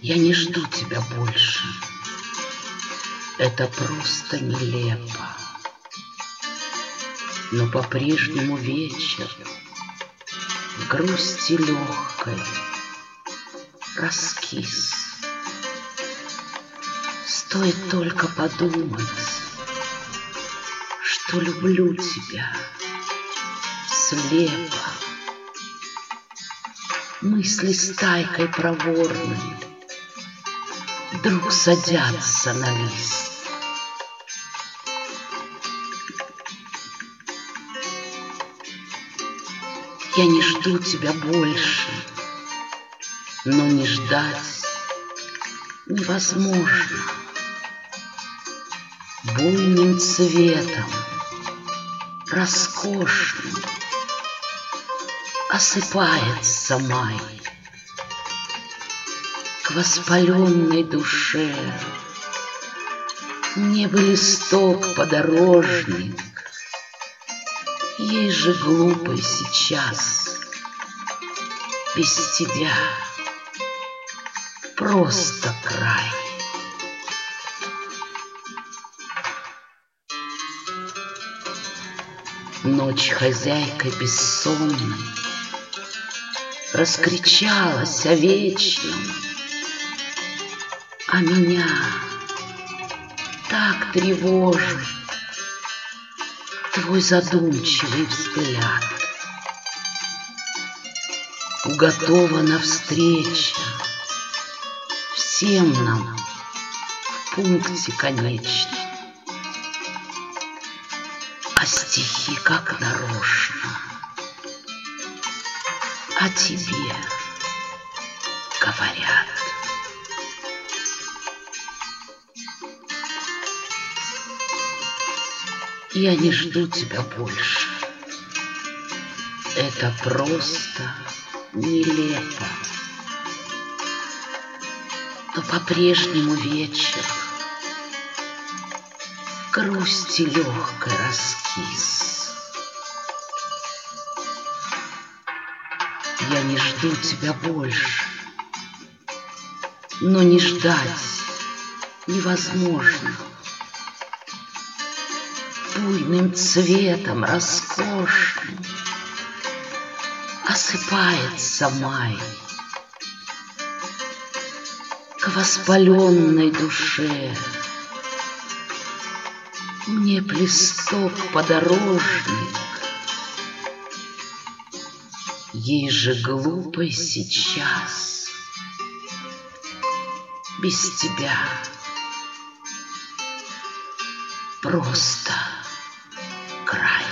Я не жду тебя больше. Это просто нелепо. Но по-прежнему вечер в грусти легкой раскис. Стоит только подумать, что люблю тебя слепо. Мысли стайкой проворной вдруг садятся на лист. Я не жду тебя больше, но не ждать невозможно. Буйным цветом, роскошным, осыпается май. К воспаленной душе мне бы листок подорожник. Ей же глупой сейчас, без тебя просто край. Ночь хозяйкой бессонной раскричалась о вечном, а меня так тревожит твой задумчивый взгляд. Уготована встреча всем нам в пункте конечном, а стихи как нарочно о тебе говорят. Я не жду тебя больше. Это просто нелепо. Но по-прежнему вечер в грусти легкой раскис. Я не жду тебя больше, но не ждать невозможно. Буйным цветом роскошным осыпается май. К воспаленной душе мне б листок подорожник. Ей же глупой сейчас, без тебя просто край.